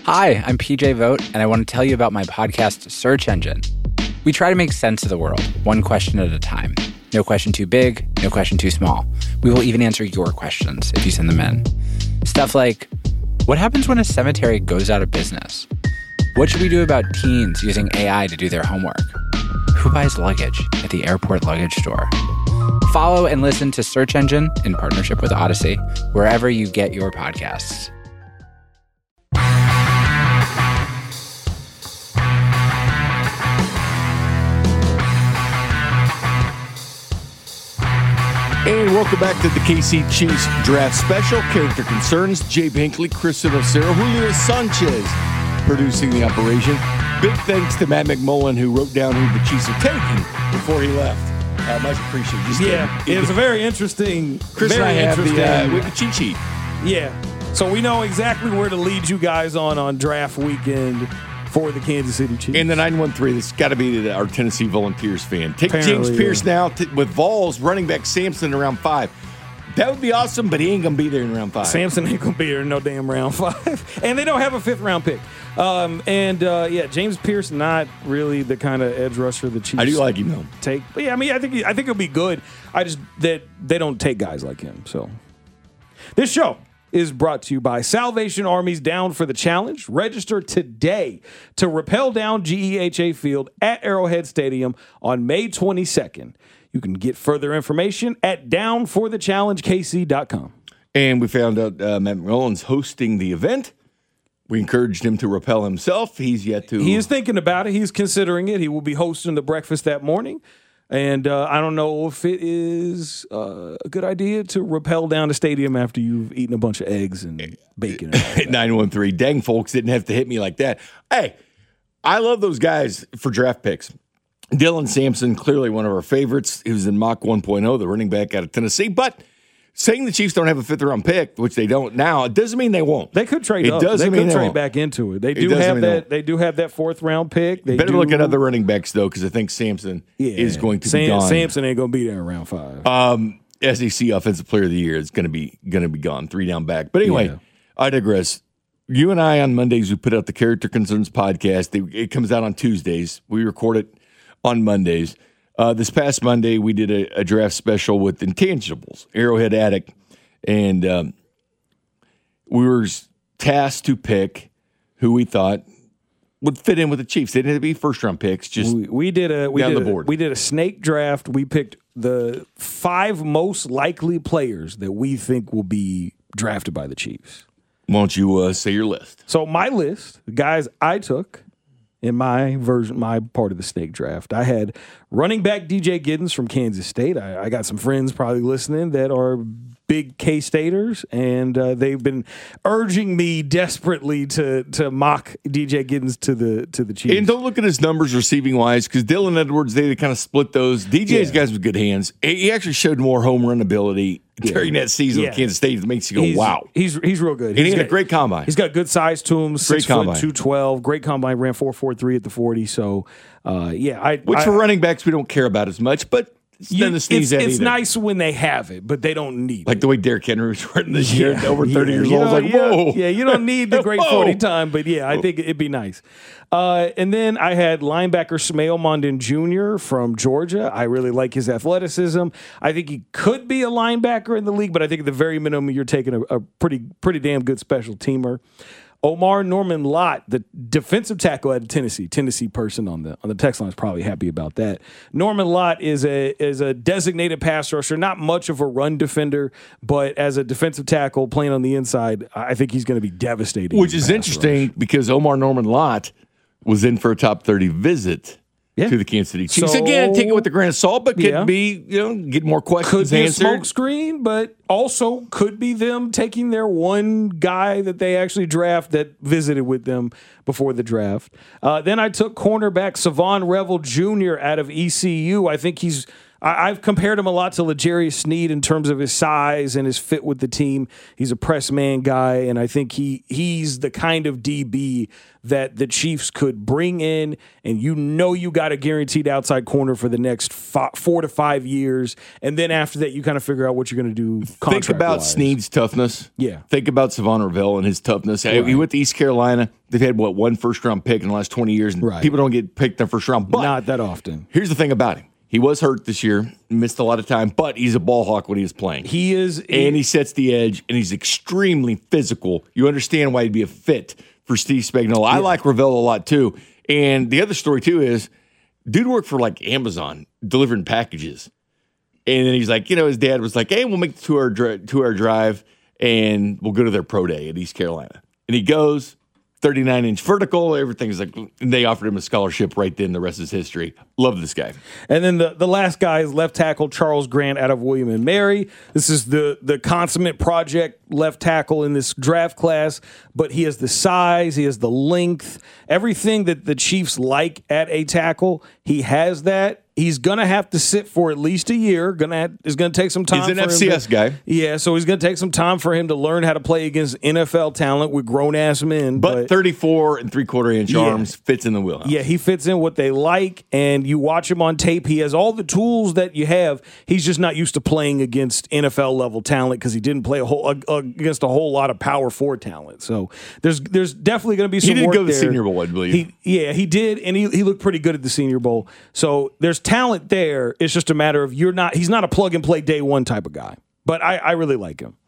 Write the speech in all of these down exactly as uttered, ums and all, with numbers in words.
Hi, I'm P J Vogt, and I want to tell you about my podcast, Search Engine. We try to make sense of the world, one question at a time. No question too big, no question too small. We will even answer your questions if you send them in. Stuff like, what happens when a cemetery goes out of business? What should we do about teens using A I to do their homework? Who buys luggage at the airport luggage store? Follow and listen to Search Engine in partnership with Odyssey, wherever you get your podcasts. And welcome back to the K C Chiefs Draft Special. Character Concerns, Jay Binkley, Chris Sinocero, Julio Sanchez producing the operation. Big thanks to Matt McMullen, who wrote down who the Chiefs are taking before he left. Uh, much appreciated. Just yeah, kidding. it was a very interesting, Chris very and I have interesting. the, uh, with the cheat sheet. Yeah, so we know exactly where to lead you guys on on draft weekend for the Kansas City Chiefs. And the nine one three, that's got to be the, our Tennessee Volunteers fan. Take Apparently, James Pierce yeah. now t- with Vols, running back Sampson in round five. That would be awesome, but he ain't going to be there in round five. Sampson ain't going to be there in no damn round five. And they don't have a fifth round pick. Um, and, uh, yeah, James Pierce, not really the kind of edge rusher the Chiefs I do like him, though. take. But, yeah, I mean, I think, I think he'll be good. I just, that they don't take guys like him. So, this show is brought to you by Salvation Army's Down for the Challenge. Register today to rappel down G E H A Field at Arrowhead Stadium on May twenty-second. You can get further information at down for the challenge k c dot com. And we found out uh, Matt McMullen's hosting the event. We encouraged him to rappel himself. He's yet to. He is thinking about it. He's considering it. He will be hosting the breakfast that morning. And uh, I don't know if it is uh, a good idea to rappel down the stadium after you've eaten a bunch of eggs and bacon. And nine one three. Dang, folks didn't have to hit me like that. Hey, I love those guys for draft picks. Dylan Sampson, clearly one of our favorites. He was in Mach one point oh, the running back out of Tennessee. But saying the Chiefs don't have a fifth-round pick, which they don't now, it doesn't mean they won't. They could trade it up. Doesn't they mean could they trade won't. back into it. They do doesn't have mean they that. won't. They do have that fourth round pick. They Better do, look at other running backs, though, because I think Sampson yeah, is going to Sam, be gone. Sampson ain't going to be there in round five. Um, S E C Offensive Player of the Year is going to be going to be gone, three down back. But anyway, Yeah. I digress. You and I on Mondays, we put out the Character Concerns podcast. They, it comes out on Tuesdays. We record it on Mondays. Uh, this past Monday, we did a, a draft special with Intangibles, Arrowhead Attic, and um, we were tasked to pick who we thought would fit in with the Chiefs. They didn't have to be first-round picks, just we, we did a we down did the a- board. we did a snake draft. We picked the five most likely players that we think will be drafted by the Chiefs. Why don't you uh, say your list? So my list, the guys I took in my version, my part of the snake draft, I had running back D J Giddens from Kansas State. I, I got some friends probably listening that are big K-Staters, and uh, they've been urging me desperately to to mock D J Giddens to the to the Chiefs. And don't look at his numbers receiving wise, because Dylan Edwards, they kind of split those. D J's Yeah. guys with good hands. He actually showed more home run ability during that season Yeah. with Kansas State. That makes you go, he's, wow. He's he's real good. And he He's had a got- great combine. He's got good size to him. Six foot combine. two twelve. Great combine. Ran four four three at the forty. So uh, yeah, I Which I, for running backs we don't care about as much, but it's you, nothing to sneeze it's, at it's either. nice when they have it, but they don't need Like it. the way Derrick Henry was running this year, Yeah, over thirty yeah, years you old. I was know, like, yeah, whoa. Yeah, you don't need the great Whoa. forty time, but yeah, I think it'd be nice. Uh, and then I had linebacker Smael Mondin Junior from Georgia. I really like his athleticism. I think he could be a linebacker in the league, but I think at the very minimum, you're taking a, a pretty pretty damn good special teamer. Omar Norman Lott, the defensive tackle at Tennessee, Tennessee person on the on the text line is probably happy about that. Norman Lott is a is a designated pass rusher, not much of a run defender, but as a defensive tackle playing on the inside, I think he's going to be devastating. Which in is pass interesting rush. because Omar Norman Lott was in for a top thirty visit Yeah. to the Kansas City Chiefs. So- Again, take it with a grain of salt, but could Yeah. be, you know, get more questions Could be a answered. smoke screen, but also could be them taking their one guy that they actually draft that visited with them before the draft. Uh, then I took cornerback Savon Revel Junior out of E C U. I think he's I, I've compared him a lot to L'Jarius Sneed in terms of his size and his fit with the team. He's a press man guy, and I think he he's the kind of D B that the Chiefs could bring in, and you know you got a guaranteed outside corner for the next five, four to five years, and then after that you kind of figure out what you're going to do. Think about Sneed's toughness. Yeah. Think about Savon Ravel and his toughness. Right. He went to East Carolina. They've had, what, one first-round pick in the last twenty years, and right. people don't get picked in the first round. But not that often. Here's the thing about him. He was hurt this year, missed a lot of time, but he's a ball hawk when he was playing. He is. And he sets the edge, and he's extremely physical. You understand why he'd be a fit for Steve Spagnuolo. Yeah. I like Ravel a lot, too. And the other story, too, is dude worked for, like, Amazon delivering packages. And then he's like, you know, his dad was like, hey, we'll make the two-hour, dri- two-hour drive, and we'll go to their pro day at East Carolina. And he goes, thirty-nine inch vertical, everything's like, and they offered him a scholarship right then. The rest is history. Love this guy. And then the, the last guy is left tackle Charles Grant out of William and Mary. This is the, the consummate project left tackle in this draft class, but he has the size, he has the length, everything that the Chiefs like at a tackle. He has that. He's going to have to sit for at least a year. Gonna have, it's going to take some time. He's an for F C S him to, guy. Yeah, so he's going to take some time for him to learn how to play against N F L talent with grown-ass men. But, but thirty-four and three-quarter inch yeah. arms fits in the wheelhouse. Yeah, he fits in what they like, and you watch him on tape. He has all the tools that you have. He's just not used to playing against N F L-level talent because he didn't play a whole, uh, against a whole lot of Power Four talent. So there's there's definitely going to be some work there. He did work go to the there. Senior Bowl, I believe. He, yeah, he did, and he, he looked pretty good at the Senior Bowl. So there's talent there. It's just a matter of you're not. He's not a plug and play day one type of guy. But I, I really like him.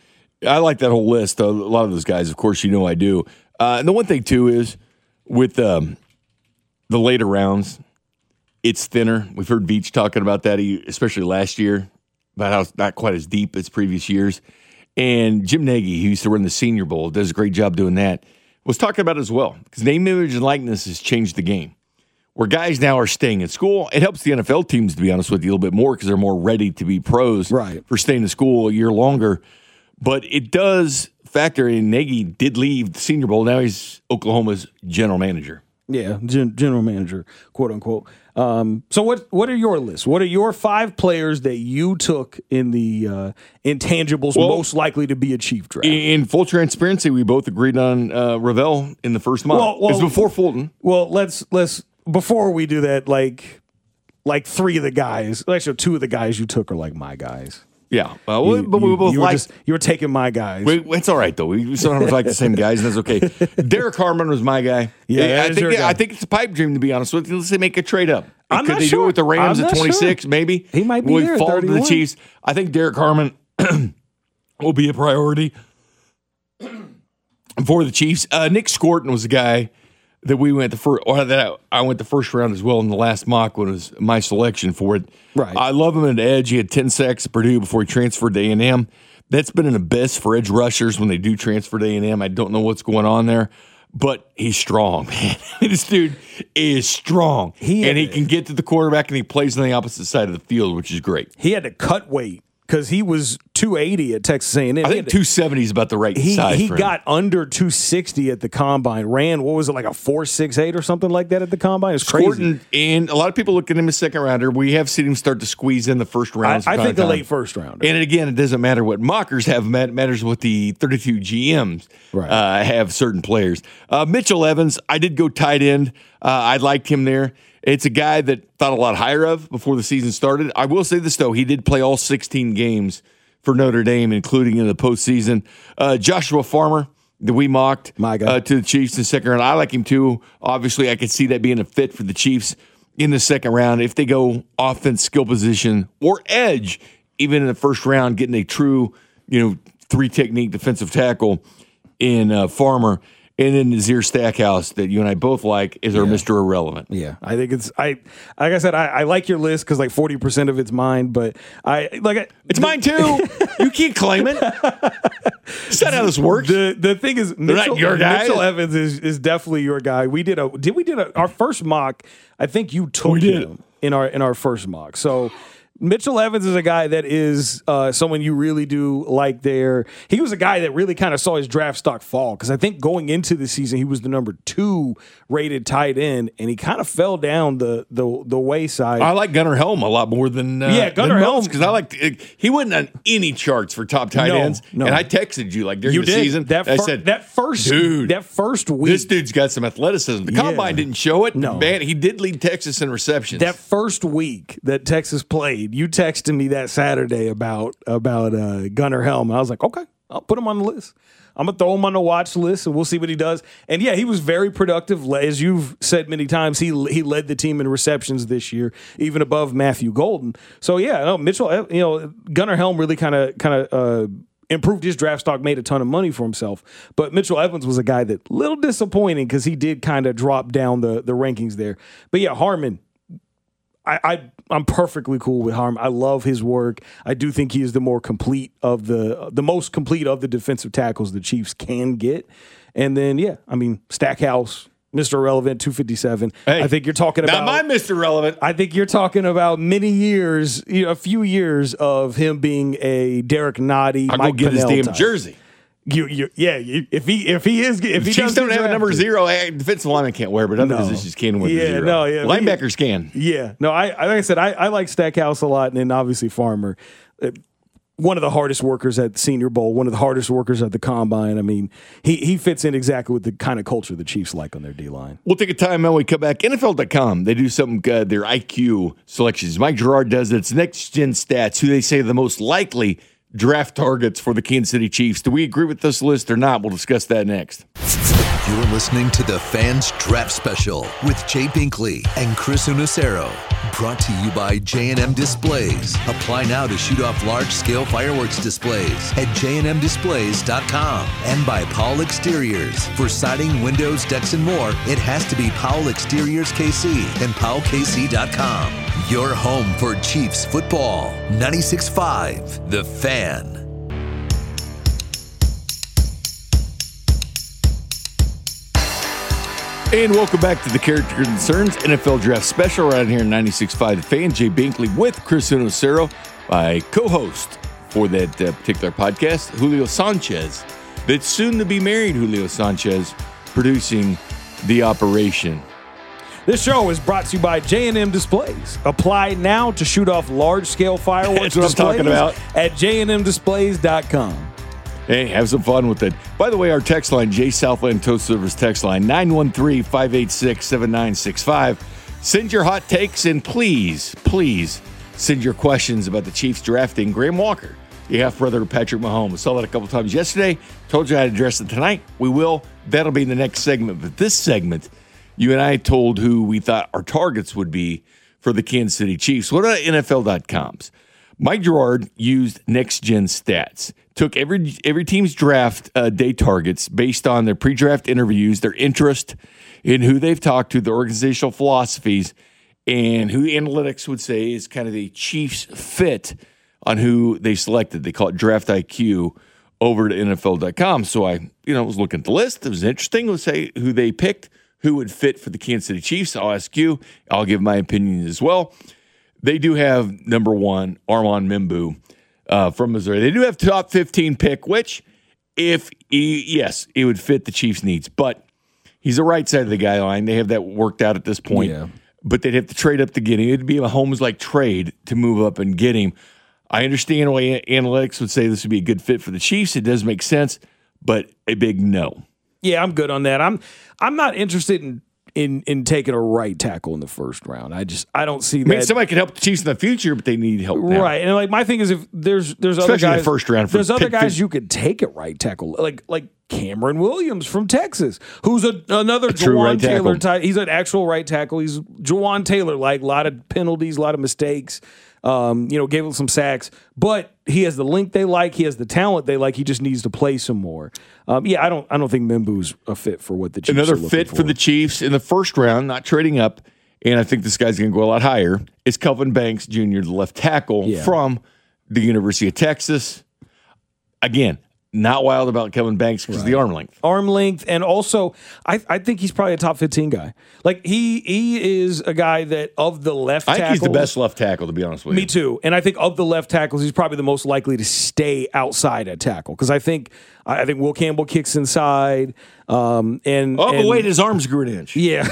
I like that whole list. A lot of those guys, of course, you know I do. Uh, and the one thing too is with um, the later rounds, it's thinner. We've heard Veach talking about that, especially last year, about how it's not quite as deep as previous years. And Jim Nagy, who used to run the Senior Bowl, does a great job doing that, was talking about it as well. Because name, image, and likeness has changed the game. Where guys now are staying in school, it helps the N F L teams, to be honest with you, a little bit more because they're more ready to be pros right. for staying in school a year longer. But it does factor in. Nagy did leave the Senior Bowl. Now he's Oklahoma's general manager. Yeah, gen- general manager, quote unquote. Um, so what what are your lists? What are your five players that you took in the uh, intangibles well, most likely to be a Chief draft? In full transparency, we both agreed on uh, Ravel in the first month. Well, well, it was before Fulton. Well, let's let's before we do that, like like three of the guys, actually two of the guys you took are like my guys. Yeah, uh, you, but we you, both you like. Were just, you were taking my guys. We, it's all right though. We sometimes like the same guys, and that's okay. Derek Harmon was my guy. Yeah, I think. Yeah, I think it's a pipe dream, to be honest with you. Let's say make a trade up. I'm Could not they sure. do it with the Rams I'm at twenty-six? Sure. Maybe he might be we there. fall to the Chiefs. I think Derek Harmon will be a priority for the Chiefs. Uh, Nick Scorton was a guy that we went the first, or that I went the first round as well in the last mock when it was my selection for it. Right. I love him at edge. He had ten sacks at Purdue before he transferred to A and M. That's been an abyss for edge rushers when they do transfer to A and M. I don't know what's going on there, but he's strong, man. This dude is strong, he and he can get to the quarterback, and he plays on the opposite side of the field, which is great. He had to cut weight because he was two eighty at Texas A and M. I think two seventy is about the right he, size He for him. got under two sixty at the combine. Ran, what was it, like a four six eight or something like that at the combine? It's crazy. Scorton, and a lot of people look at him as second rounder. We have seen him start to squeeze in the first round. I, I think the late first rounder. And again, it doesn't matter what mockers have. It matters what the thirty-two G Ms right. uh, have certain players. Uh, Mitchell Evans, I did go tight end. Uh, I liked him there. It's a guy that thought a lot higher of before the season started. I will say this, though. He did play all sixteen games for Notre Dame, including in the postseason. Uh, Joshua Farmer, that we mocked My guy. Uh, to the Chiefs in the second round. I like him, too. Obviously, I could see that being a fit for the Chiefs in the second round. If they go offense, skill position, or edge, even in the first round, getting a true, you know, three-technique defensive tackle in uh, Farmer. And then Nazir Stackhouse, that you and I both like, is our yeah. Mister Irrelevant. Yeah, I think it's I. Like I said, I, I like your list because like forty percent of it's mine, but I like I, it's the, mine too. You can't claim it. Is that how this works? The the thing is, Mitchell, not your guy. Mitchell Evans is, is definitely your guy. We did a did we did a, our first mock. I think you took we did. him in our in our first mock. So Mitchell Evans is a guy that is uh, someone you really do like there. He was a guy that really kind of saw his draft stock fall because I think going into the season he was the number two rated tight end, and he kind of fell down the the, the wayside. I like Gunnar Helm a lot more than uh, yeah Gunnar Helm because I like he wasn't on any charts for top tight no, ends, no. and I texted you like during you the did. season. That I fir- said that first dude, that first week, this dude's got some athleticism. The Yeah. combine didn't show it. No. Man, he did lead Texas in receptions. That first week that Texas played, you texted me that Saturday about about uh, Gunnar Helm. And I was like, okay, I'll put him on the list. I'm going to throw him on the watch list, and we'll see what he does. And, yeah, he was very productive. As you've said many times, he he led the team in receptions this year, even above Matthew Golden. So, yeah, no, Mitchell, you know, Gunnar Helm really kind of kind of uh, improved his draft stock, made a ton of money for himself. But Mitchell Evans was a guy that a little disappointing because he did kind of drop down the, the rankings there. But, yeah, Harmon, I, I I'm perfectly cool with Harmon. I love his work. I do think he is the more complete of the the most complete of the defensive tackles the Chiefs can get. And then yeah, I mean Stackhouse, Mister Irrelevant, two fifty-seven. Hey, I think you're talking not about my Mister Relevant. I think you're talking about many years, you know, a few years of him being a Derek Nottie, I'll Mike go get his Pennell damn type. jersey. You, you, yeah. You, if he, if he is, if he Chiefs does don't get have a number drafted- zero. Hey, defensive lineman can't wear, but other No. positions can wear the Yeah, zero. no, yeah. Linebackers can. Yeah, no, I, I like I said, I, I like Stackhouse a lot, and then obviously Farmer, uh, one of the hardest workers at Senior Bowl, one of the hardest workers at the Combine. I mean, he he fits in exactly with the kind of culture the Chiefs like on their D line. We'll take a time out when we come back. N F L dot com, they do something good. Their I Q selections. Mike Gerard does it. It's Next Gen Stats, who they say are the most likely draft targets for the Kansas City Chiefs. Do we agree with this list or not? We'll discuss that next. You're listening to the Fans Draft Special with Jay Binkley and Chris Unicero. Brought to you by J and M Displays. Apply now to shoot off large-scale fireworks displays at j and m displays dot com. And by Powell Exteriors. For siding, windows, decks, and more, it has to be Powell Exteriors K C and powell k c dot com. Your home for Chiefs football. ninety-six point five The Fan. And welcome back to the Character Concerns N F L Draft Special right here in ninety-six point five The Fan. Jay Binkley with Chris Unicero, my co-host for that uh, particular podcast, Julio Sanchez. That's soon to be married, Julio Sanchez, producing the operation. This show is brought to you by J and M Displays. Apply now to shoot off large-scale fireworks That's what I'm displays talking about. at j and m displays dot com. Hey, have some fun with it. By the way, our text line, Jay Southland Toast Service text line, nine one three, five eight six, seven nine six five. Send your hot takes and please, please send your questions about the Chiefs drafting Graham Walker, the half-brother of Patrick Mahomes. Saw that a couple times yesterday. Told you I'd address it tonight. We will. That'll be in the next segment. But this segment, you and I told who we thought our targets would be for the Kansas City Chiefs. What about N F L dot com's? Mike Gerard used Next Gen Stats, took every every team's draft uh, day targets based on their pre-draft interviews, their interest in who they've talked to, their organizational philosophies, and who analytics would say is kind of the Chiefs' fit on who they selected. They call it Draft I Q over to N F L dot com. So I, you know, was looking at the list. It was interesting. Let's say who they picked, who would fit for the Kansas City Chiefs. I'll ask you. I'll give my opinion as well. They do have number one, Armand Membu uh, from Missouri. They do have top fifteen pick, which, if he, yes, it would fit the Chiefs' needs. But he's the right side of the guy line. They have that worked out at this point. Yeah. But they'd have to trade up to get him. It'd be a Holmes-like trade to move up and get him. I understand why analytics would say this would be a good fit for the Chiefs. It does make sense, but a big no. Yeah, I'm good on that. I'm I'm not interested in in in taking a right tackle in the first round. I just I don't see I that. mean, somebody could help the Chiefs in the future, but they need help now. Right, and like my thing is, if there's there's other Especially in guys, the first round for there's other pick guys fif- you could take at right tackle, like like Cameron Williams from Texas, who's a another A true Jawan right Taylor tackle. type. He's an actual right tackle. He's Jawan Taylor, like a lot of penalties, a lot of mistakes. Um, you know, gave him some sacks, but he has the length they like. He has the talent they like. He just needs to play some more. Um, yeah, I don't. I don't think Membu's a fit for what the Chiefs Another are looking fit for. for the Chiefs in the first round, not trading up, and I think this guy's going to go a lot higher, is Kelvin Banks Junior, the left tackle Yeah. from the University of Texas. Again, not wild about Kevin Banks because right. of the arm length. Arm length, and also I, I think he's probably a top fifteen guy. Like he he is a guy that of the left tackles, I think he's the best left tackle, to be honest with me you. Me too. And I think of the left tackles, he's probably the most likely to stay outside at tackle because I think I think Will Campbell kicks inside. Um, and oh, and, but wait, his arms grew an inch. Yeah.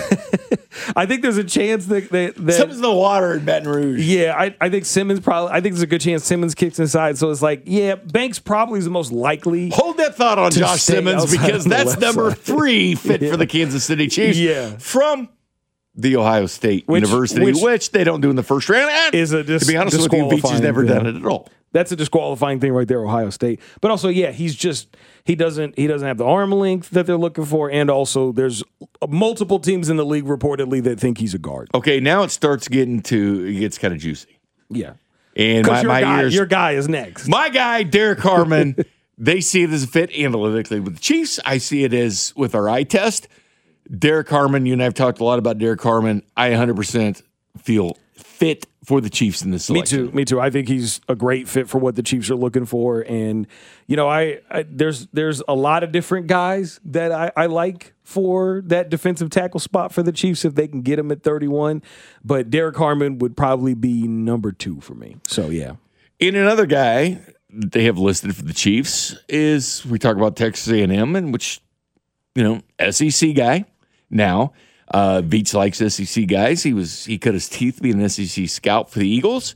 I think there's a chance that that, that Simmons in the water in Baton Rouge. Yeah, I, I think Simmons probably. I think there's a good chance Simmons kicks inside. So it's like, yeah, Banks probably is the most likely. Hold that thought on Josh Simmons because that's number side. three fit yeah. for the Kansas City Chiefs. Yeah, from the Ohio State which, University, which, which they don't do in the first round. And is a dis- to be honest with you, Veach has never thing. done it at all. That's a disqualifying thing right there, Ohio State. But also, yeah, he's just he doesn't he doesn't have the arm length that they're looking for, and also there's multiple teams in the league reportedly that think he's a guard. Okay, now it starts getting to it gets kind of juicy. Yeah, and my, your my guy, ears, your guy is next. My guy, Derek Harmon. They see it as a fit analytically with the Chiefs. I see it as with our eye test. Derek Harmon, you and I have talked a lot about Derek Harmon. I one hundred percent feel fit for the Chiefs in this selection. Me too. Me too. I think he's a great fit for what the Chiefs are looking for. And, you know, I, I there's there's a lot of different guys that I, I like for that defensive tackle spot for the Chiefs if they can get him at thirty-one. But Derek Harmon would probably be number two for me. So, yeah. And another guy that they have listed for the Chiefs is, we talk about Texas A and M, and which, you know, S E C guy now. Uh, Veach likes S E C guys. He was he cut his teeth being an S E C scout for the Eagles.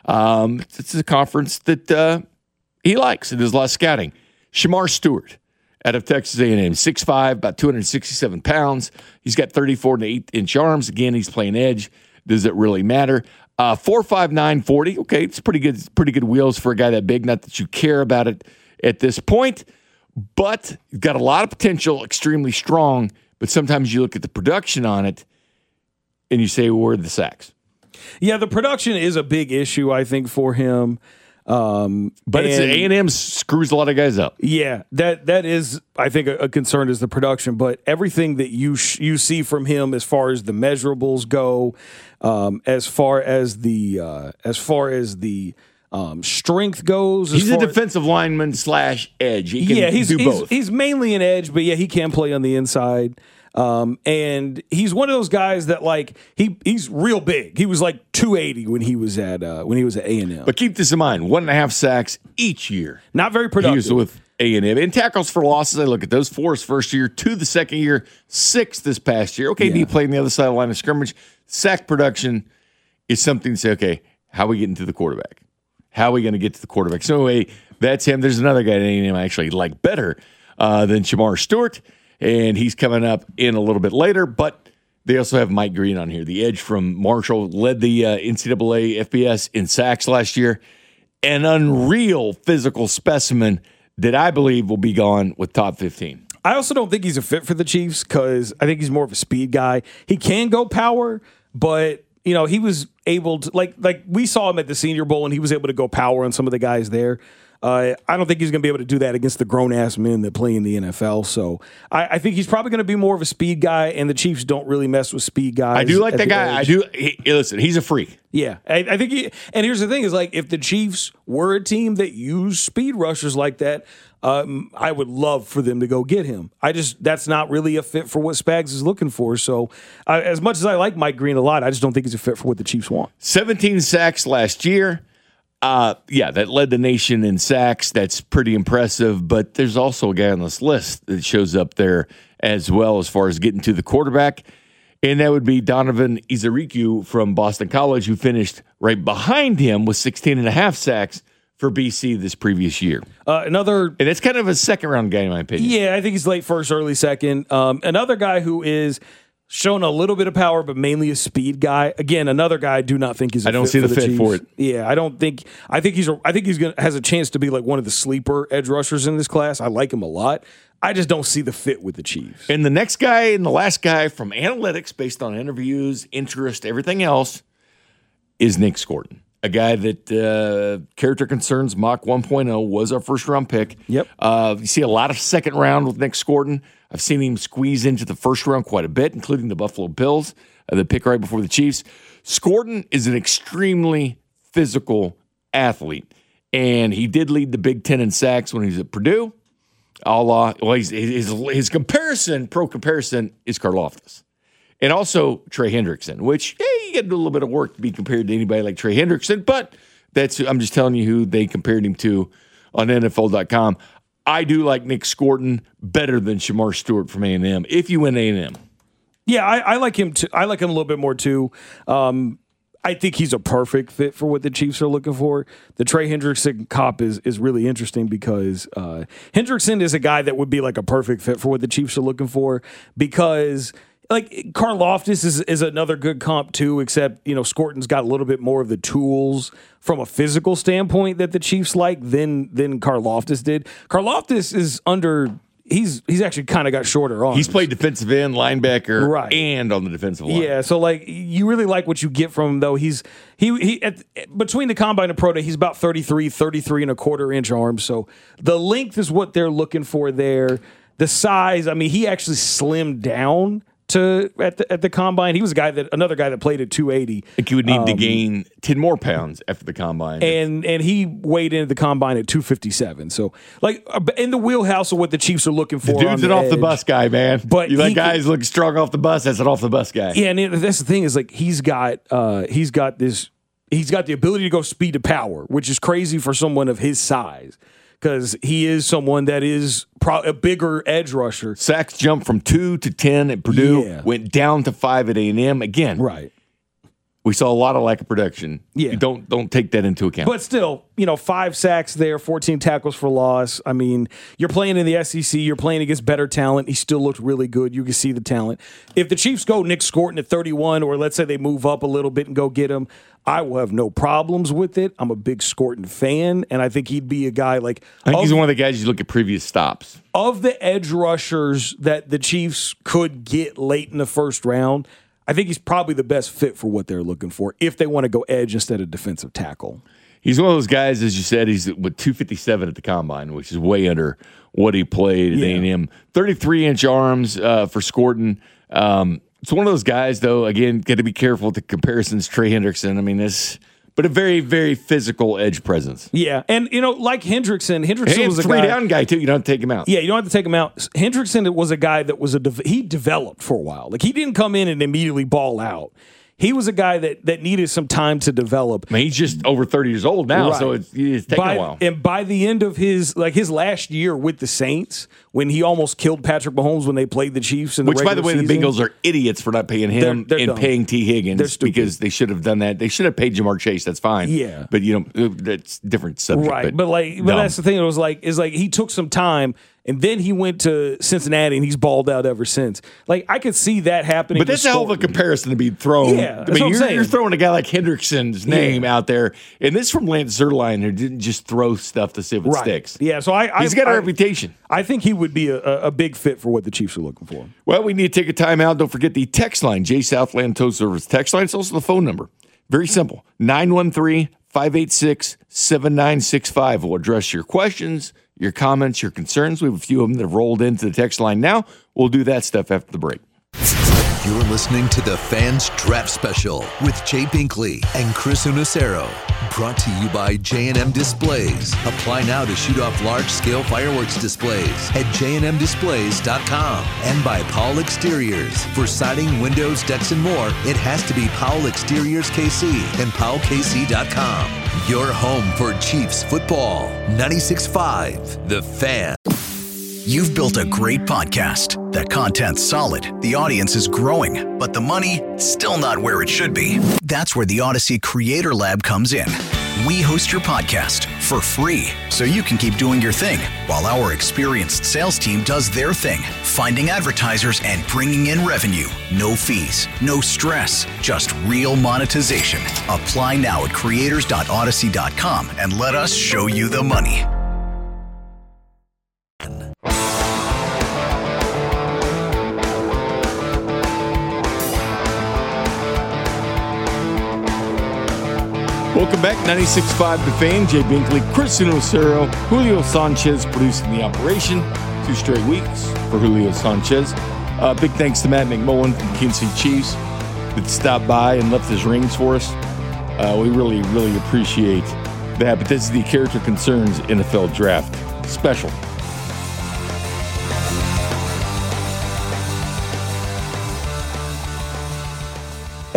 Um, it's a conference that uh, he likes. And there's a lot of scouting. Shamar Stewart out of Texas A and M, six five, about two hundred sixty-seven pounds. He's got thirty-four and eight inch arms. Again, he's playing edge. Does it really matter? Uh, four five nine forty. Okay, it's pretty good. Pretty good wheels for a guy that big. Not that you care about it at this point, but you've got a lot of potential. Extremely strong. But sometimes you look at the production on it and you say, well, where are the sacks? Yeah, the production is a big issue, I think, for him. Um, but and, it's A and M screws a lot of guys up. Yeah, that that is, I think, a, a concern is the production. But everything that you sh- you see from him, as far as the measurables go, um, as far as the uh, as far as the Um, strength goes. He's a defensive lineman slash edge. He can yeah, he's, do he's, both. He's mainly an edge, but yeah, he can play on the inside. Um, and he's one of those guys that like he he's real big. He was like two eighty when he was at uh, when he was at A and M. But keep this in mind: one and a half sacks each year. Not very productive. He was with A and M. And tackles for losses. I look at those: four his first year, two the second year, six this past year. Okay, yeah. He played on the other side of the line of scrimmage. Sack production is something to say. Okay, how are we getting to the quarterback? How are we going to get to the quarterback? So anyway, that's him. There's another guy named I actually like better uh, than Shamar Stewart, and he's coming up in a little bit later. But they also have Mike Green on here, the edge from Marshall, led the uh, N C double A F B S in sacks last year. An unreal physical specimen that I believe will be gone with top fifteen. I also don't think he's a fit for the Chiefs because I think he's more of a speed guy. He can go power, but you know, he was able to, like, like we saw him at the Senior Bowl, and he was able to go power on some of the guys there. Uh, I don't think he's going to be able to do that against the grown-ass men that play in the N F L. So I, I think he's probably going to be more of a speed guy, and the Chiefs don't really mess with speed guys. I do like that guy. Edge. I do. He, listen, he's a freak. Yeah, I, I think he, and here's the thing is, like, if the Chiefs were a team that used speed rushers like that, um, I would love for them to go get him. I just, that's not really a fit for what Spags is looking for. So uh, as much as I like Mike Green a lot, I just don't think he's a fit for what the Chiefs want. seventeen sacks last year. Uh, yeah, that led the nation in sacks. That's pretty impressive. But there's also a guy on this list that shows up there as well as far as getting to the quarterback. And that would be Donovan Izariku from Boston College, who finished right behind him with sixteen and a half sacks for B C this previous year. Uh, another, and it's kind of a second round guy in my opinion. Yeah, I think he's late first, early second. Um, another guy who is shown a little bit of power, but mainly a speed guy. Again, another guy I do not think is. A I don't fit see for the, the fit Chiefs. for it. Yeah, I don't think. I think he's. A, I think he's gonna has a chance to be like one of the sleeper edge rushers in this class. I like him a lot. I just don't see the fit with the Chiefs. And the next guy and the last guy from analytics, based on interviews, interest, everything else, is Nick Scorton. A guy that uh, Character Concerns Mock one point oh was our first round pick. Yep. Uh, you see a lot of second round with Nick Scorton. I've seen him squeeze into the first round quite a bit, including the Buffalo Bills, uh, the pick right before the Chiefs. Scorton is an extremely physical athlete, and he did lead the Big Ten in sacks when he was at Purdue. a la, well, he's, his, his comparison, pro comparison, is Karlaftis. And also Trey Hendrickson, which, hey, you get a little bit of work to be compared to anybody like Trey Hendrickson, but that's I'm just telling you who they compared him to on N F L dot com. I do like Nick Scorton better than Shamar Stewart from A and M, if you win A and M. Yeah, I, I like him too. I like him a little bit more too. Um, I think he's a perfect fit for what the Chiefs are looking for. The Trey Hendrickson comp is is really interesting because uh, Hendrickson is a guy that would be like a perfect fit for what the Chiefs are looking for because like Karlaftis is is another good comp too, except you know Scorton's got a little bit more of the tools from a physical standpoint that the Chiefs like than than Karlaftis did. Karlaftis is under. He's he's actually kind of got shorter arms. He's played defensive end, linebacker, right. and on the defensive line. Yeah, so like you really like what you get from him, though. He's he he at, between the combine and pro day, he's about thirty-three, thirty-three and a quarter inch arms. So the length is what they're looking for there. The size, I mean, he actually slimmed down to at the at the combine. He was a guy that another guy that played at two eighty. I think he would need um, to gain ten more pounds after the combine. And and he weighed into the combine at two fifty-seven. So like in the wheelhouse of what the Chiefs are looking for. The dude's an the off edge. the bus guy, man. But you like he guys can, look strong off the bus, that's an off the bus guy. Yeah, and it, that's the thing is like he's got uh, he's got this he's got the ability to go speed to power, which is crazy for someone of his size. Because he is someone that is pro- a bigger edge rusher. Sacks jumped from two to ten at Purdue, Yeah. went down to five at A and M. Again, Right. we saw a lot of lack of production. Yeah. You don't don't take that into account. But still, you know, five sacks there, fourteen tackles for loss. I mean, you're playing in the S E C. You're playing against better talent. He still looked really good. You can see the talent. If the Chiefs go Nick Scorton at thirty-one, or let's say they move up a little bit and go get him, I will have no problems with it. I'm a big Scorton fan, and I think he'd be a guy like I think of, he's one of the guys you look at previous stops. of the edge rushers that the Chiefs could get late in the first round. I think he's probably the best fit for what they're looking for if they want to go edge instead of defensive tackle. He's one of those guys, as you said, he's with two fifty-seven at the combine, which is way under what he played at Yeah. A and M. thirty-three inch arms uh, for Scorton. Um, it's one of those guys, though, again, got to be careful with the comparisons. Trey Hendrickson, I mean, this, but a very, very physical edge presence. Yeah, and you know, like Hendrickson, Hendrickson And was a three guy. down guy, too. You don't have to take him out. Yeah, you don't have to take him out. Hendrickson was a guy that was a de- he developed for a while. Like he didn't come in and immediately ball out. He was a guy that that needed some time to develop. I mean, he's just over thirty years old now, Right. so it's, it's taking by, a while. And by the end of his like his last year with the Saints, when he almost killed Patrick Mahomes when they played the Chiefs in the Which, by the way, regular the season, Bengals are idiots for not paying him They're- they're and dumb. paying T. They're Higgins stupid. because they should have done that. They should have paid Jamar Chase. That's fine. Yeah. But, you know, that's a different subject. right. But, But like, but dumb. that's the thing. It was like is like he took some time. And then he went to Cincinnati, and he's balled out ever since. Like I could see that happening. But that's with a hell of a Scorton. comparison to be thrown. Yeah, I that's mean, what I'm you're, saying. you're throwing a guy like Hendrickson's name Yeah. out there, and this from Lance Zierlein, who didn't just throw stuff to see if it Right. sticks. Yeah, so I, I He's got a I, reputation. I think he would be a, a big fit for what the Chiefs are looking for. Well, we need to take a timeout. Don't forget the text line, J Southland Tow Service text line. It's also the phone number. Very simple, nine one three, five eight six, seven nine six five. We'll address your questions, your comments, your concerns. We have a few of them that have rolled into the text line now. We'll do that stuff after the break. You're listening to the Fans Draft Special with Jay Binkley and Chris Unicero. Brought to you by J and M Displays. Apply now to shoot off large-scale fireworks displays at j and m displays dot com. And by Powell Exteriors. For siding, windows, decks, and more, it has to be Powell Exteriors K C and powell k c dot com. Your home for Chiefs football. ninety-six point five The Fan. You've built a great podcast. That content's solid, the audience is growing, but the money, still not where it should be. That's where the Odyssey Creator Lab comes in. We host your podcast for free, so you can keep doing your thing, while our experienced sales team does their thing, finding advertisers and bringing in revenue. No fees, no stress, just real monetization. Apply now at creators dot odyssey dot com and let us show you the money. Welcome back, ninety-six point five The Fan. Jay Binkley, Chris Unicero, Julio Sanchez producing the operation. Two straight weeks for Julio Sanchez. Uh, big thanks to Matt McMullen from the Kansas City Chiefs that stopped by and left his rings for us. Uh, we really, really appreciate that. But this is the Character Concerns N F L Draft Special.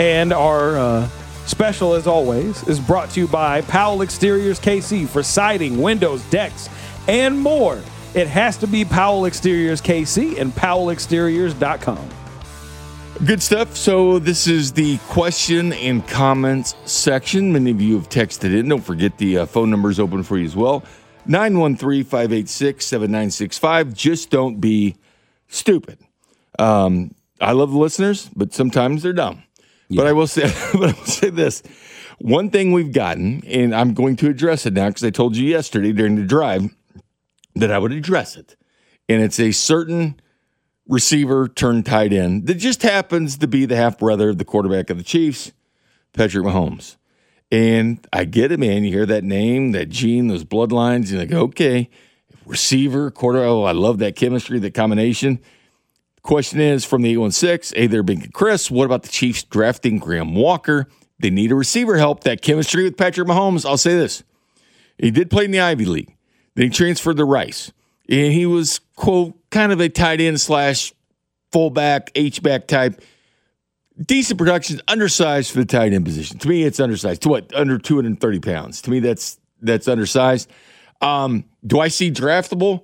And our uh, special, as always, is brought to you by Powell Exteriors K C for siding, windows, decks, and more. It has to be Powell Exteriors K C and powell exteriors dot com. Good stuff. So this is the question and comments section. Many of you have texted in. Don't forget the uh, phone number is open for you as well. nine one three, five eight six, seven nine six five. Just don't be stupid. Um, I love the listeners, but sometimes they're dumb. Yeah. But I will say, but I will say this. One thing we've gotten, and I'm going to address it now because I told you yesterday during the drive that I would address it. And it's a certain receiver turned tight end that just happens to be the half brother of the quarterback of the Chiefs, Patrick Mahomes. And I get it, man. You hear that name, that gene, those bloodlines. You're like, okay, receiver, quarter. Oh, I love that chemistry, that combination. Question is from the eight one six, hey there, Bink and Chris, what about the Chiefs drafting Graham Walker? They need a receiver help. That chemistry with Patrick Mahomes. I'll say this. He did play in the Ivy League. Then he transferred to Rice. And he was, quote, kind of a tight end slash fullback, H-back type. Decent production, undersized for the tight end position. To me, it's undersized. To what? Under two hundred thirty pounds. To me, that's that's undersized. Um, do I see draftable?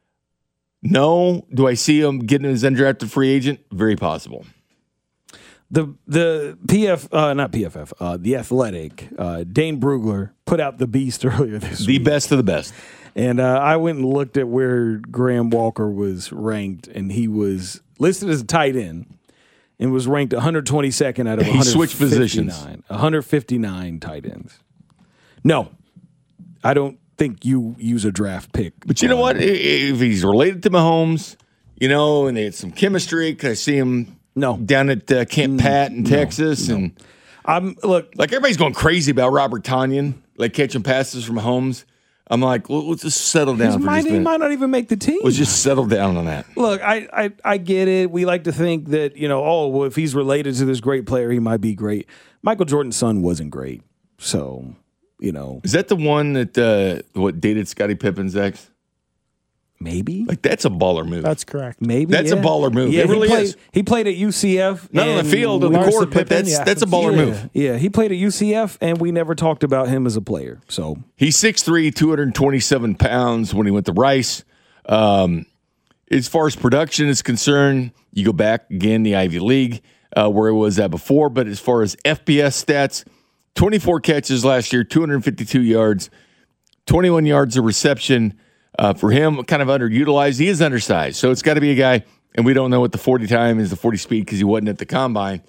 No. Do I see him getting as undrafted free agent? Very possible. The the P F uh, not P F F uh, the Athletic uh, Dane Brugler put out the beast earlier this the week. The best of the best. And uh, I went and looked at where Graham Walker was ranked, and he was listed as a tight end and was ranked one hundred twenty-second out of he switched positions. one hundred fifty-nine tight ends. No, I don't think you use a draft pick. But you know what? If he's related to Mahomes, you know, and they had some chemistry, because I see him no. down at uh, Camp Pat in no, Texas. No. and I'm look Like everybody's going crazy about Robert Tonyan, like catching passes from Mahomes. I'm like, well, let's just settle down for might, just a He minute. might not even make the team. Let's just settle down on that. Look, I, I I get it. We like to think that, you know, oh, well, if he's related to this great player, he might be great. Michael Jordan's son wasn't great. So, you know. Is that the one that, uh, what, dated Scottie Pippen's ex? Maybe. Like, that's a baller move. That's correct. Maybe. That's yeah. a baller move. Yeah, it really he played, is. He played at U C F. Not on the field, on the Larsa court, but Pippen, that's, yeah. that's a baller yeah, move. Yeah, he played at U C F, and we never talked about him as a player. So He's six three, two hundred twenty-seven pounds when he went to Rice. Um, as far as production is concerned, you go back again, the Ivy League, uh, where it was at before. But as far as F B S stats, twenty-four catches last year, two hundred fifty-two yards, twenty-one yards of reception. Uh, for him, kind of underutilized. He is undersized, so it's got to be a guy, and we don't know what the forty time is, the forty speed, because he wasn't at the combine.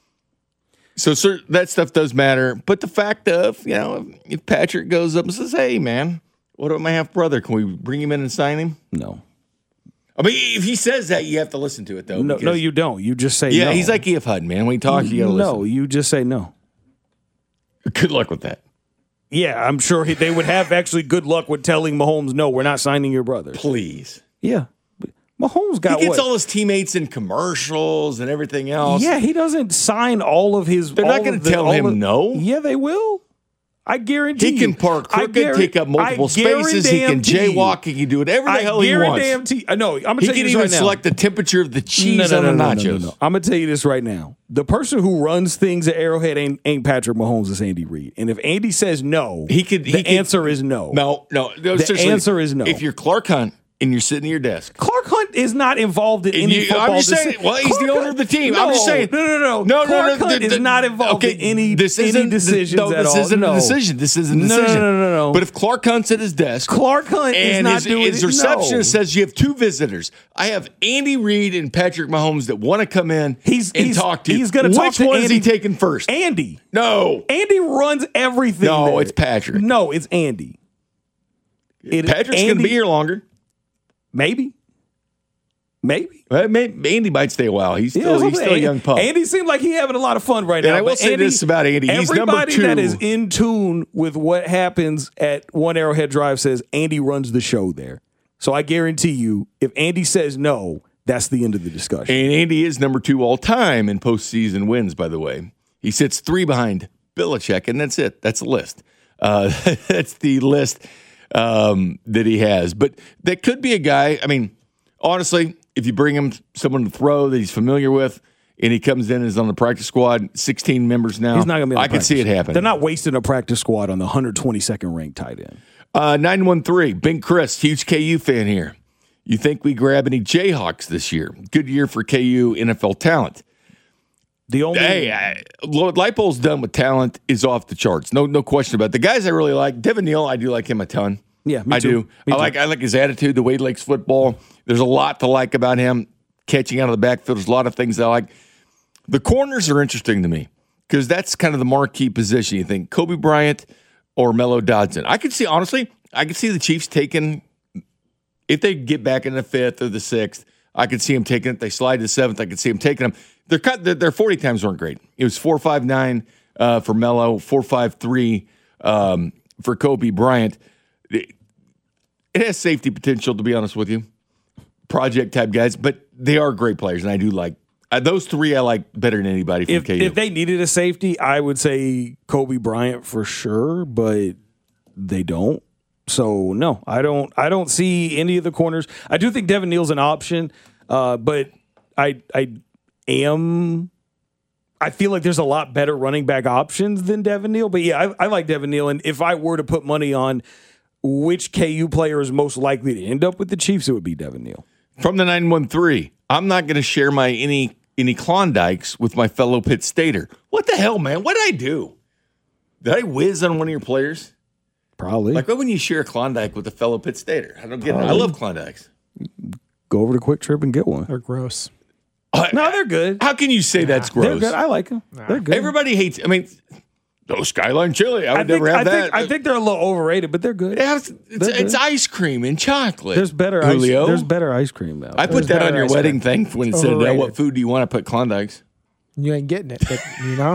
So sir, that stuff does matter. But the fact of, you know, if Patrick goes up and says, hey, man, what about my half-brother? Can we bring him in and sign him? no. I mean, if he says that, you have to listen to it, though. No, because, no, you don't. You just say Yeah, no. he's like E F. Hutton, man. When he talks, you got to listen. No, you just say no. Good luck with that. Yeah, I'm sure he, they would have actually good luck with telling Mahomes, no, we're not signing your brother. Please. Yeah. Mahomes got He gets what? all his teammates in commercials and everything else. Yeah, he doesn't sign all of his. They're not all gonna of the- tell all him of- no. Yeah, they will. I guarantee He can you. park I crooked, guarantee- take up multiple I spaces. He can guarantee you. jaywalk. He can do whatever the I hell he wants. guarantee. I know. I'm gonna He tell can you this even right now. select the temperature of the cheese no, no, on no, the no, nachos. no, no, no. I'm gonna tell you this right now. The person who runs things at Arrowhead ain't, ain't Patrick Mahomes. It's Andy Reid. And if Andy says no, He could. the he could, answer is no. No, no. no The seriously, answer is no. If you're Clark Hunt and you're sitting at your desk, Clark Hunt is not involved in And any you- football. I'm just saying. decision. Well, he's Clark the owner Hunt- of the team. No, I'm just saying. No, no, no. No, Clark no, no. Hunt the- is the- not involved okay, in any, this any isn't, decisions no, at this all. isn't no. a decision. This isn't a No, decision. no, no, no, no. But if Clark Hunt's at his desk, Clark Hunt is and not his, doing his it. receptionist No. says you have two visitors. I have Andy Reid and Patrick Mahomes that want to come in He's- and he's- talk to you. he's gonna talk Which to one is he Andy- taking first? Andy. No. Andy runs everything. No, there. it's Patrick. No, it's Andy. It, Patrick's going to Andy- be here longer. Maybe. Maybe. Well, may- Andy might stay a while. He's Yeah, still, that's he's what I'm still a saying. young pup. Andy seemed like he's having a lot of fun right And now. I will but say Andy, this about Andy. He's number everybody two. that is in tune with what happens at One Arrowhead Drive says Andy runs the show there. So I guarantee you, if Andy says no, that's the end of the discussion. And Andy is number two all time in postseason wins, by the way. He sits three behind Belichick, and that's it. That's the list. Uh, that's the list um, that he has. But that could be a guy, I mean, honestly, if you bring him someone to throw that he's familiar with, and he comes in and is on the practice squad, sixteen members now. He's not going to be on the I can see it happen. They're not wasting a practice squad on the one hundred twenty-second ranked tight end. Uh, nine one three, Bing Chris, huge K U fan here. You think we grab any Jayhawks this year? Good year for K U N F L talent. The only Hey, I, Leipold's done with talent is off the charts. No, no question about it. The guys I really like, Devin Neal, I do like him a ton. Yeah, me I too. do. Me I too. like I like his attitude, the way he likes football. There's a lot to like about him. Catching out of the backfield, there's a lot of things I like. The corners are interesting to me because that's kind of the marquee position. You think Kobe Bryant or Mello Dodson. I could see, honestly, I could see the Chiefs taking, if they get back in the fifth or the sixth, I could see them taking it. They slide to the seventh, I could see them taking them. Their cut, their, their forty times weren't great. It was four five nine uh, for Mello, four five three um, for Kobe Bryant. It, it has safety potential, to be honest with you. Project type guys, but they are great players, and I do like uh, those three. I like better than anybody from if, K U. if they needed a safety, I would say Kobe Bryant for sure, but they don't. So no, I don't. I don't see any of the corners. I do think Devin Neal's an option, uh, but I I am. I feel like there's a lot better running back options than Devin Neal. But yeah, I, I like Devin Neal, and if I were to put money on which K U player is most likely to end up with the Chiefs, it would be Devin Neal. From the nine one three, I'm not going to share my any any Klondikes with my fellow Pitt Stater. What the hell, man? What did I do? Did I whiz on one of your players? Probably. Like, what when you share a Klondike with a fellow Pitt Stater? I don't get Probably. it. I love Klondikes. Go over to Quick Trip and get one. They're gross. No, they're good. How can you say that's They're gross? good. I like them. They're good. Everybody hates. I mean, no Skyline chili. I would I think, never have I that. think I think they're a little overrated, but they're good. It has- it's, They're it's good. ice cream and chocolate. There's better Julio. ice. There's better ice cream out. I there. put that on better your ice wedding thing when it said, uh, Overrated. "What food do you want?" I put Klondikes. You ain't getting it, but you know.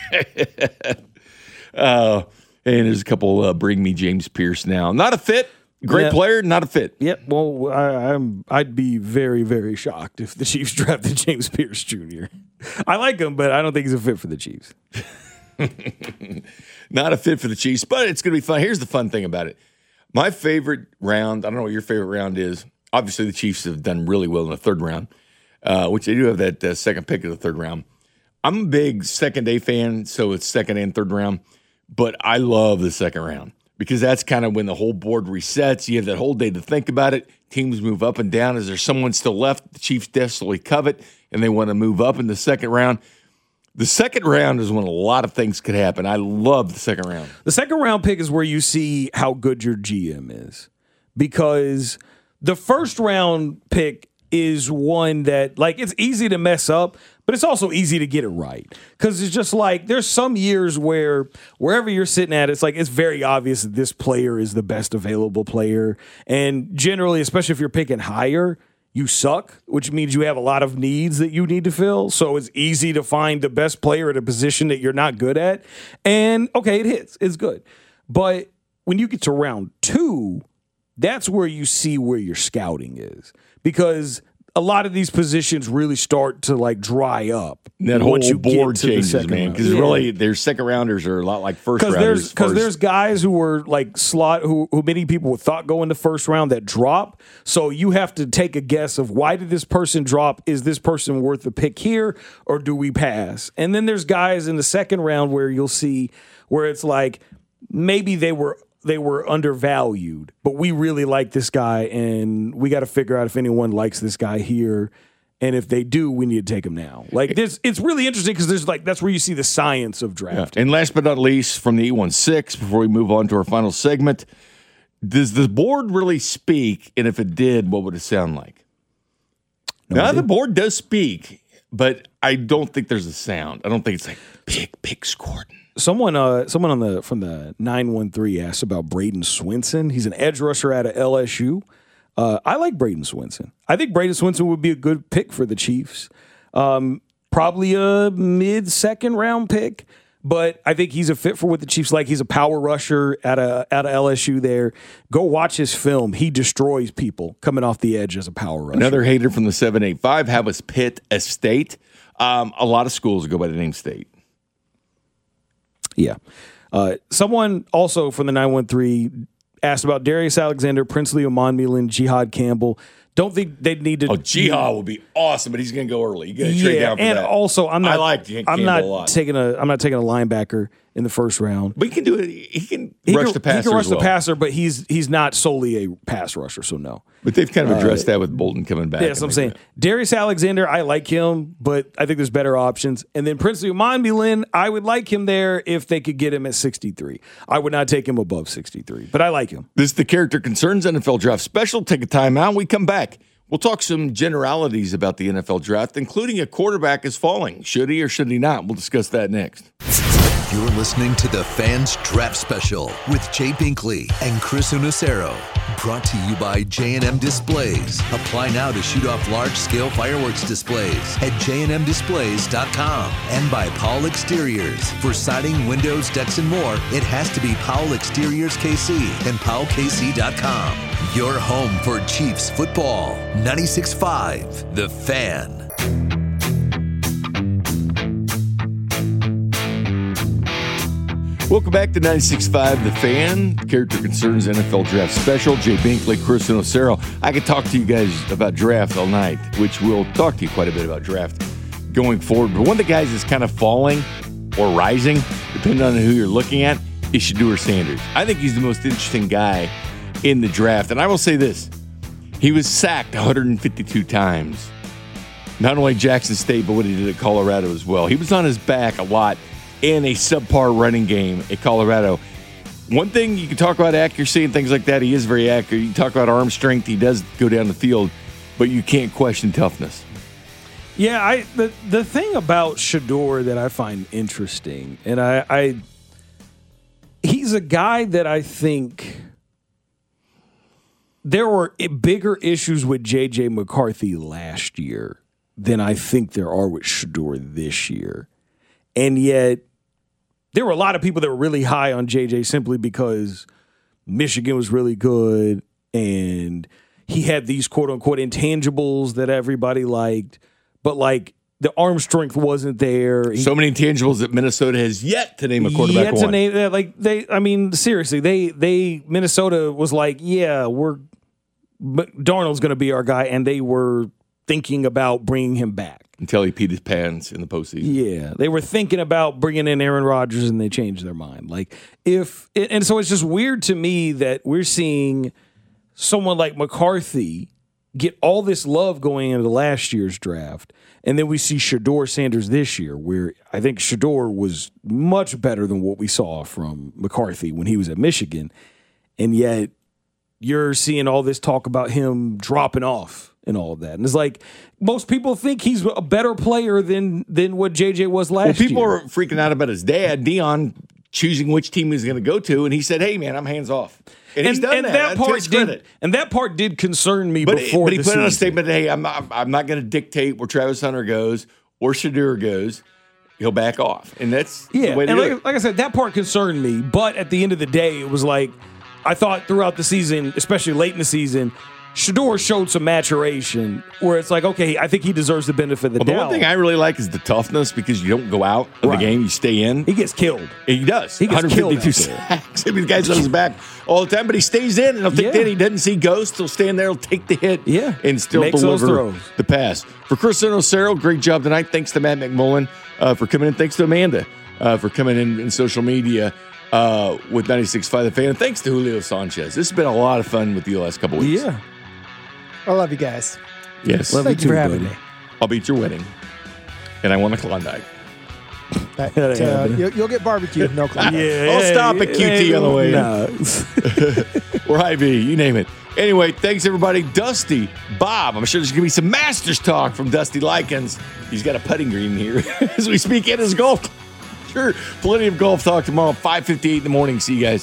Uh, and there's a couple. Uh, bring me James Pierce now. Not a fit. Great Yeah. player. Not a fit. Yep. Well, I, I'm. I'd be very, very shocked if the Chiefs drafted James Pierce Junior I like him, but I don't think he's a fit for the Chiefs. Not a fit for the Chiefs, but it's going to be fun. Here's the fun thing about it. My favorite round. I don't know what your favorite round is. Obviously, the Chiefs have done really well in the third round, uh, which they do have that uh, second pick of the third round. I'm a big second day fan, so it's second and third round. But I love the second round because that's kind of when the whole board resets. You have that whole day to think about it. Teams move up and down. Is there someone still left the Chiefs desperately covet and they want to move up in the second round? The second round is when a lot of things could happen. I love the second round. The second round pick is where you see how good your G M is, because the first round pick is one that, like, it's easy to mess up, but it's also easy to get it right. Because it's just like, there's some years where wherever you're sitting at, it's like, it's very obvious that this player is the best available player. And generally, especially if you're picking higher, you suck, which means you have a lot of needs that you need to fill. So it's easy to find the best player at a position that you're not good at. And okay, it hits. It's good. But when you get to round two, that's where you see where your scouting is, because a lot of these positions really start to like dry up. That whole once you get board to the changes, second man. round. Because Yeah. really, their second rounders are a lot like first Because rounders. there's as far because as- there's guys who were like slot who who many people thought go in the first round that drop. So you have to take a guess of, why did this person drop? Is this person worth a pick here, or do we pass? And then there's guys in the second round where you'll see where it's like, maybe they were they were undervalued, but we really like this guy, and we got to figure out if anyone likes this guy here. And if they do, we need to take him now. Like this, it's really interesting because there's like that's where you see the science of draft. And last but not least, from the E one six, before we move on to our final segment, does the board really speak? And if it did, what would it sound like? Now, the board does speak, but I don't think there's a sound. I don't think it's like, pick, pick Scorden. Someone, uh, someone on the from the nine one three asked about Braden Swinson. He's an edge rusher out of L S U. Uh, I like Braden Swinson. I think Braden Swinson would be a good pick for the Chiefs. Um, probably a mid-second round pick, but I think he's a fit for what the Chiefs like. He's a power rusher out of, out of L S U there. Go watch his film. He destroys people coming off the edge as a power rusher. Another hater from the seven eight five, how was Pitt a state? Um, a lot of schools go by the name State. Yeah. Uh, someone also from the nine one three asked about Darius Alexander, Princely Omonmilan, Jihad Campbell. Don't think they'd need to. Oh, Jihad would be awesome, but he's going to go early. You got to trade yeah, down for and that. also I'm not. I like I'm Campbell not a lot. taking a. I'm not taking a linebacker in the first round. But he can do it. He can He rush can, the passer He can rush as well. the passer, but he's he's not solely a pass rusher, so no. But they've kind of addressed that with Bolton coming back. Yeah, that's what I'm saying. Darius Alexander, I like him, but I think there's better options. And then Princely Umanmielen, I would like him there if they could get him at sixty-three. I would not take him above sixty-three, but I like him. This is the Character Concerns N F L Draft Special. Take a time out. We come back. We'll talk some generalities about the N F L Draft, including a quarterback is falling. Should he or should he not? We'll discuss that next. You're listening to the Fans Draft Special with Jay Binkley and Chris Unicero. Brought to you by J and M Displays. Apply now to shoot off large-scale fireworks displays at j and m displays dot com. And by Powell Exteriors. For siding, windows, decks, and more, it has to be Powell Exteriors K C and powell k c dot com. Your home for Chiefs football. ninety-six point five The Fan. Welcome back to ninety-six point five The Fan, Character Concerns N F L Draft Special. Jay Binkley, Chris Unicero. I could talk to you guys about draft all night, which we'll talk to you quite a bit about draft going forward. But one of the guys that's kind of falling or rising, depending on who you're looking at, is Shedeur Sanders. I think he's the most interesting guy in the draft. And I will say this, he was sacked one hundred fifty-two times. Not only Jackson State, but what he did at Colorado as well. He was on his back a lot in a subpar running game at Colorado. One thing, you can talk about accuracy and things like that. He is very accurate. You can talk about arm strength. He does go down the field, but you can't question toughness. Yeah, I the the thing about Shedeur that I find interesting, and I, I he's a guy that I think there were bigger issues with J J McCarthy last year than I think there are with Shedeur this year. And yet, there were a lot of people that were really high on J J simply because Michigan was really good and he had these quote-unquote intangibles that everybody liked. But, like, the arm strength wasn't there. So many intangibles that Minnesota has yet to name a quarterback yet one. to name, like, they, I mean, seriously, they, they, Minnesota was like, yeah, we're, Darnold's going to be our guy, and they were thinking about bringing him back. Until he peed his pants in the postseason. Yeah, they were thinking about bringing in Aaron Rodgers, and they changed their mind. Like if, and so it's just weird to me that we're seeing someone like McCarthy get all this love going into last year's draft, and then we see Shedeur Sanders this year, where I think Shedeur was much better than what we saw from McCarthy when he was at Michigan, and yet you're seeing all this talk about him dropping off and all of that. And it's like most people think he's a better player than than what J J was last year. Well, people year. are freaking out about his dad, Dion, choosing which team he's going to go to, and he said, hey, man, I'm hands off. And, And, he's done and that. that, To part his did, credit. and that part did concern me But, before but he the put season. out a statement, hey, I'm not, I'm not going to dictate where Travis Hunter goes or Shedeur goes. He'll back off. And that's Yeah, the way to and do like, it. like I said, that part concerned me. But at the end of the day, it was like I thought throughout the season, especially late in the season, Shedeur showed some maturation where it's like, okay, I think he deserves the benefit of the Well, the doubt. one thing I really like is the toughness because you don't go out of Right. the game, you stay in. he gets killed. And he does. He gets one hundred fifty-two killed out there. sacks. I mean, the guy's on his back all the time, but he stays in. And he'll think Yeah. that he doesn't see ghosts. He'll stand there, he'll take the hit, Yeah. and still Makes those deliver throws. the pass. For Chris Unicero, great job tonight. Thanks to Matt McMullen uh, for coming in. Thanks to Amanda uh, for coming in in social media uh, with ninety-six point five The Fan. And thanks to Julio Sanchez. This has been a lot of fun with you the last couple weeks. Yeah. I love you guys. Yes. Love Thank you you for too, having buddy. me. I'll be at your wedding. And I want a Klondike. That, That ain't uh, happening. you'll, you'll get barbecue. No clue. Yeah. I'll stop at Q T on the way in. Nah. Or Hy-Vee, you name it. Anyway, thanks everybody. Dusty, Bob, I'm sure there's going to be some Masters talk from Dusty Likens. He's got a putting green here as we speak in his golf. Sure, plenty of golf talk tomorrow, five fifty-eight in the morning. See you guys.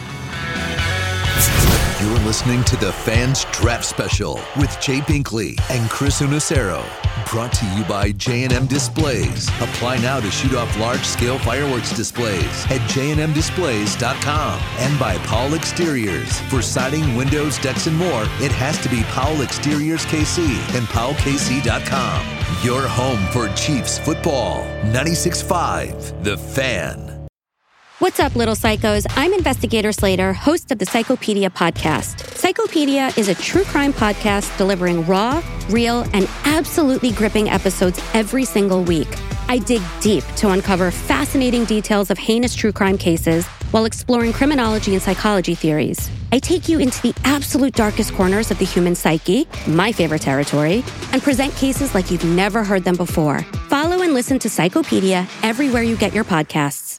You're listening to the Fans Draft Special with Jay Binkley and Chris Unicero. Brought to you by J and M Displays. Apply now to shoot off large-scale fireworks displays at j and m displays dot com. And by Powell Exteriors. For siding, windows, decks, and more, it has to be Powell Exteriors K C and powell k c dot com. Your home for Chiefs football. ninety-six point five The Fan. What's up, little psychos? I'm Investigator Slater, host of the Psychopedia podcast. Psychopedia is a true crime podcast delivering raw, real, and absolutely gripping episodes every single week. I dig deep to uncover fascinating details of heinous true crime cases while exploring criminology and psychology theories. I take you into the absolute darkest corners of the human psyche, my favorite territory, and present cases like you've never heard them before. Follow and listen to Psychopedia everywhere you get your podcasts.